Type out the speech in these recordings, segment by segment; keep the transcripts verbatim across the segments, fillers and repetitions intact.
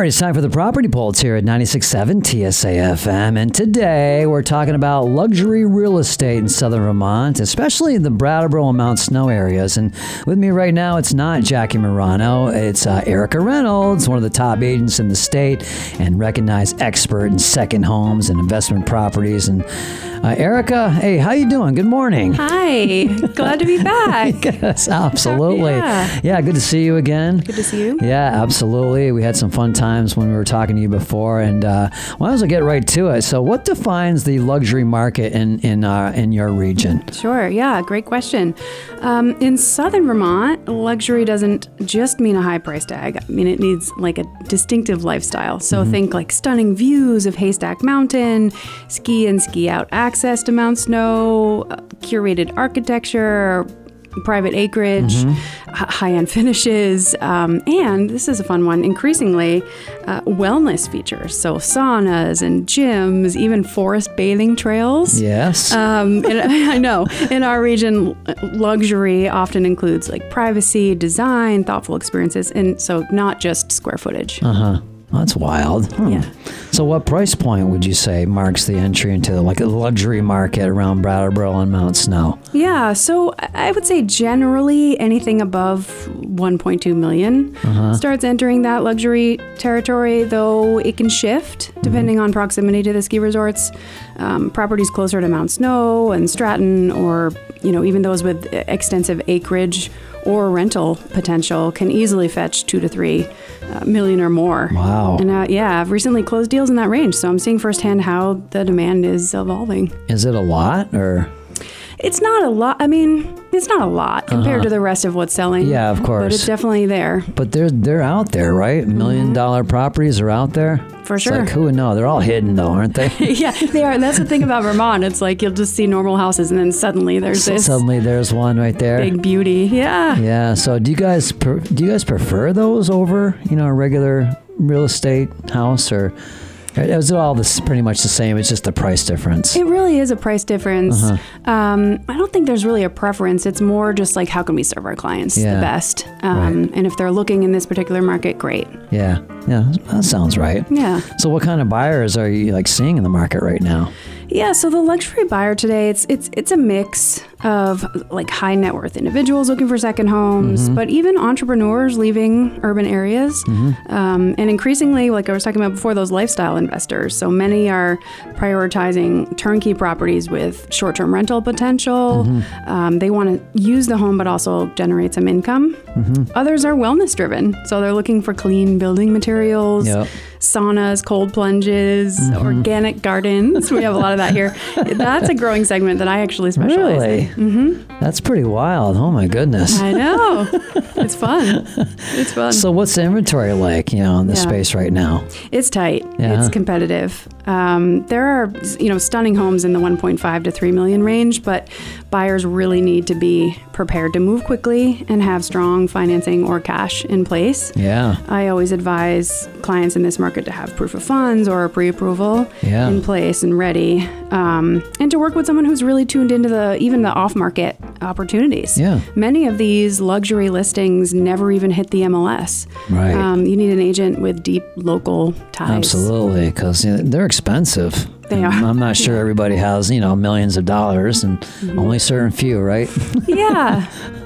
right, it's time for the Property Pulse here at ninety-six point seven T S A F M. And today we're talking about luxury real estate in southern Vermont, especially in the Brattleboro and Mount Snow areas. And with me right now, it's not Jackie Morano, it's uh, Erica Reynolds, one of the top agents in the state and recognized expert in second homes and investment properties. And uh, Erica, hey, how you doing? Good morning. Hi, glad to be back. Yes, absolutely. Yeah. yeah, good to see you again. Good to see you. Yeah, absolutely. We had some fun times when we were talking to you before, and uh, why don't we get right to it? So, what defines the luxury market in in uh, in your region? Sure. Yeah, great question. Um, in southern Vermont, luxury doesn't just mean a high price tag. I mean, it needs like a distinctive lifestyle. So, mm-hmm. think like stunning views of Haystack Mountain, ski and ski out access to Mount Snow, uh, curated architecture, private acreage, mm-hmm. h- high-end finishes, um, and this is a fun one, increasingly uh, wellness features. So saunas and gyms, even forest bathing trails. Yes. Um, and I know in our region, luxury often includes like privacy, design, thoughtful experiences, and so not just square footage. Uh-huh. That's wild. Hmm. Yeah. So what price point would you say marks the entry into like a luxury market around Brattleboro and Mount Snow? Yeah, so I would say generally anything above one point two million uh-huh. starts entering that luxury territory, though it can shift depending mm-hmm. on proximity to the ski resorts. Um, properties closer to Mount Snow and Stratton, or you know even those with extensive acreage or rental potential, can easily fetch two to three uh, million or more. Wow. And uh, yeah, I've recently closed deals in that range, so I'm seeing firsthand how the demand is evolving. Is it a lot, or? It's not a lot. I mean, it's not a lot compared uh-huh. to the rest of what's selling. Yeah, of course. But it's definitely there. But they're they're out there, right? Million mm-hmm. dollar properties are out there. For it's sure. Like, who would know? They're all hidden, though, aren't they? Yeah, they are. That's the thing about Vermont. It's like you'll just see normal houses, and then suddenly there's this. Suddenly there's one right there. Big beauty. Yeah. Yeah. So do you guys per, do you guys prefer those over you know a regular real estate house, or? Is it all this pretty much the same? It's just the price difference. It really is a price difference. Uh-huh. Um, I don't think there's really a preference. It's more just like, how can we serve our clients yeah. the best? Um, right. And if they're looking in this particular market, great. Yeah. Yeah. That sounds right. Yeah. So what kind of buyers are you like seeing in the market right now? Yeah, so the luxury buyer today, it's it's it's a mix of like high net worth individuals looking for second homes, mm-hmm. but even entrepreneurs leaving urban areas, mm-hmm. um, and increasingly, like I was talking about before, those lifestyle investors. So many are prioritizing turnkey properties with short-term rental potential. Mm-hmm. Um, they want to use the home, but also generate some income. Mm-hmm. Others are wellness driven, so they're looking for clean building materials. Yep. Saunas, cold plunges, mm-hmm. organic gardens. We have a lot of that here. That's a growing segment that I actually specialize really? in. Mm-hmm. That's pretty wild. Oh my goodness. I know. It's fun. It's fun. So what's the inventory like, you know, in the yeah. space right now? It's tight. Yeah. It's competitive. Um, there are, you know, stunning homes in the one point five to three million range, but buyers really need to be prepared to move quickly and have strong financing or cash in place. Yeah. I always advise clients in this market to have proof of funds or a pre-approval yeah. in place and ready, um, and to work with someone who's really tuned into the even the off-market opportunities. Yeah. Many of these luxury listings never even hit the M L S. Right. Um, you need an agent with deep local ties. Absolutely, because you know, they're expensive. They are. I'm not sure yeah. everybody has, you know, millions of dollars, and mm-hmm. only certain few, right? Yeah.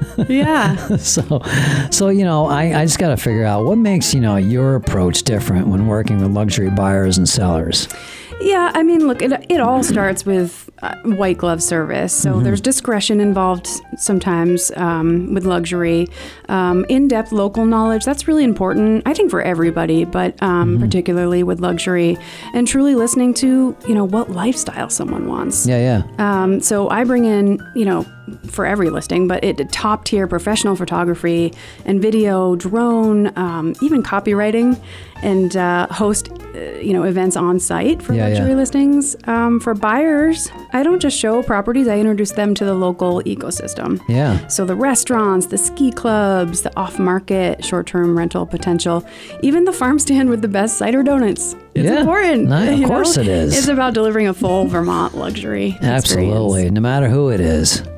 Yeah. so, so you know, I, I just got to figure out what makes, you know, your approach different when working with luxury buyers and sellers. Yeah, I mean, look, it, it all starts with uh, white glove service. So mm-hmm. there's discretion involved sometimes um, with luxury. Um, in-depth local knowledge, that's really important, I think, for everybody, but um, mm-hmm. particularly with luxury. And truly listening to, you know, what lifestyle someone wants. Yeah, yeah. Um, so I bring in, you know, for every listing, but it top tier professional photography and video, drone, um, even copywriting, and uh, host, uh, you know, events on site for yeah, luxury yeah. listings. Um, for buyers, I don't just show properties; I introduce them to the local ecosystem. Yeah. So the restaurants, the ski clubs, the off-market short-term rental potential, even the farm stand with the best cider donuts. It's yeah. important. No, of you course know? it is. It's about delivering a full Vermont luxury experience. Absolutely, no matter who it is.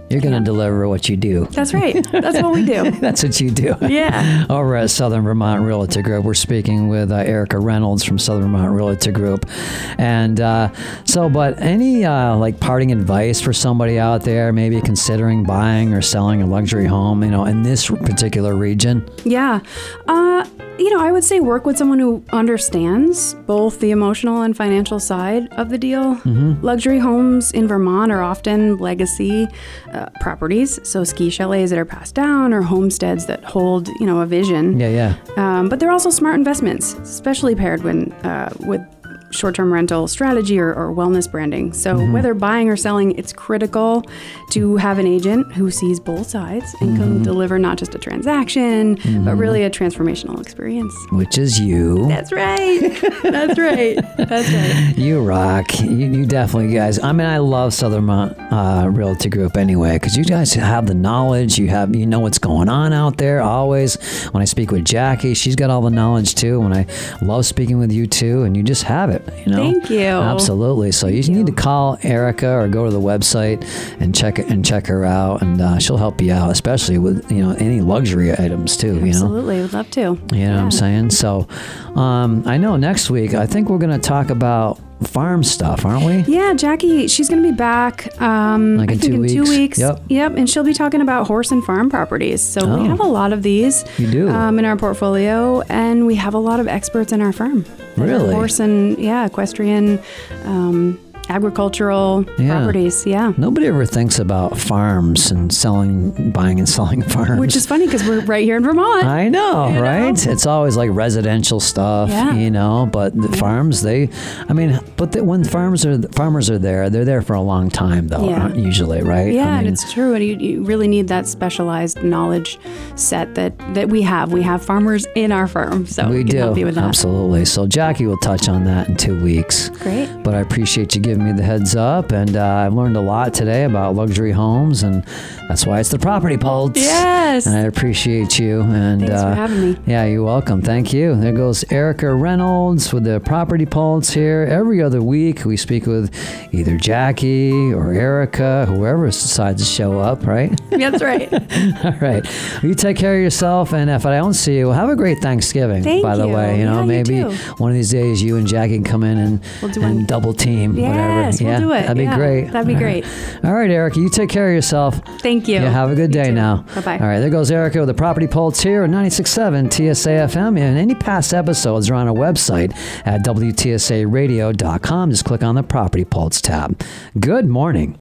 You're going to deliver what you do. That's right. That's what we do. That's what you do. Yeah. Over at Southern Vermont Realty Group, we're speaking with uh, Erica Reynolds from Southern Vermont Realty Group. And uh, so, but any uh, like parting advice for somebody out there, maybe considering buying or selling a luxury home, you know, in this particular region? Yeah. Uh, you know, I would say work with someone who understands both the emotional and financial side of the deal. Mm-hmm. Luxury homes in Vermont are often legacy uh, properties, so ski chalets that are passed down or homesteads that hold, you know, a vision. Yeah, yeah. Um, but they're also smart investments, especially paired when uh, with short-term rental strategy or, or wellness branding. So mm-hmm. whether buying or selling, it's critical to have an agent who sees both sides and mm-hmm. can deliver not just a transaction, mm-hmm. but really a transformational experience. Which is you. That's right. That's right. That's right. You rock. You, you definitely guys. I mean, I love Southern Vermont uh, Realty Group anyway, because you guys have the knowledge. You have, you know what's going on out there always. When I speak with Jackie, she's got all the knowledge too. When I love speaking with you too, and you just have it. You know? Thank you. Absolutely. So you, you need to call Erica or go to the website and check it and check her out, and uh, she'll help you out, especially with, you know, any luxury items too. Absolutely. You know? Absolutely. Would love to. You know yeah. what I'm saying? So um, I know next week, I think we're going to talk about farm stuff, aren't we? Yeah, Jackie, she's going to be back um, like in, I think two, in weeks. two weeks. Yep. Yep. And she'll be talking about horse and farm properties. So oh. we have a lot of these you do. Um, in our portfolio, and we have a lot of experts in our firm. Really? Horse and, yeah, equestrian, um, agricultural yeah. properties. Yeah. Nobody ever thinks about farms and selling, buying and selling farms. Which is funny because we're right here in Vermont. I know, you right? know? It's always like residential stuff, yeah. you know, but the yeah. farms, they, I mean, but the, when farms are, farmers are there, they're there for a long time though, yeah. usually, right? Yeah, I mean, and it's true. And you, you really need that specialized knowledge set that, that we have. We have farmers in our firm, so we, we can do. help you with that. Absolutely. So Jackie will touch on that in two weeks. Great. But I appreciate you giving me the heads up. And uh, I've learned a lot today about luxury homes, and that's why it's the Property Pulse. Yes. And I appreciate you. And Thanks uh, for having me. Yeah, you're welcome. Thank you. There goes Erica Reynolds with the Property Pulse here. Every other week, we speak with either Jackie or Erica, whoever decides to show up, right? That's right. All right. Well, you take care of yourself, and if I don't see you, have a great Thanksgiving. Thank by the you. way, you know, Yeah, maybe you too. one of these days you and Jackie can come in and, We'll do and one. double team, Yes, whatever. we'll yeah, do it. that'd be Yeah, great. that'd be All great. right. All right, Erica, you take care of yourself. Thank you. Yeah, have a good You day too. now. Bye-bye. All right, there goes Erica with the Property Pulse here on ninety-six point seven T S A F M. And any past episodes are on our website at W T S A radio dot com. Just click on the Property Pulse tab. Good morning.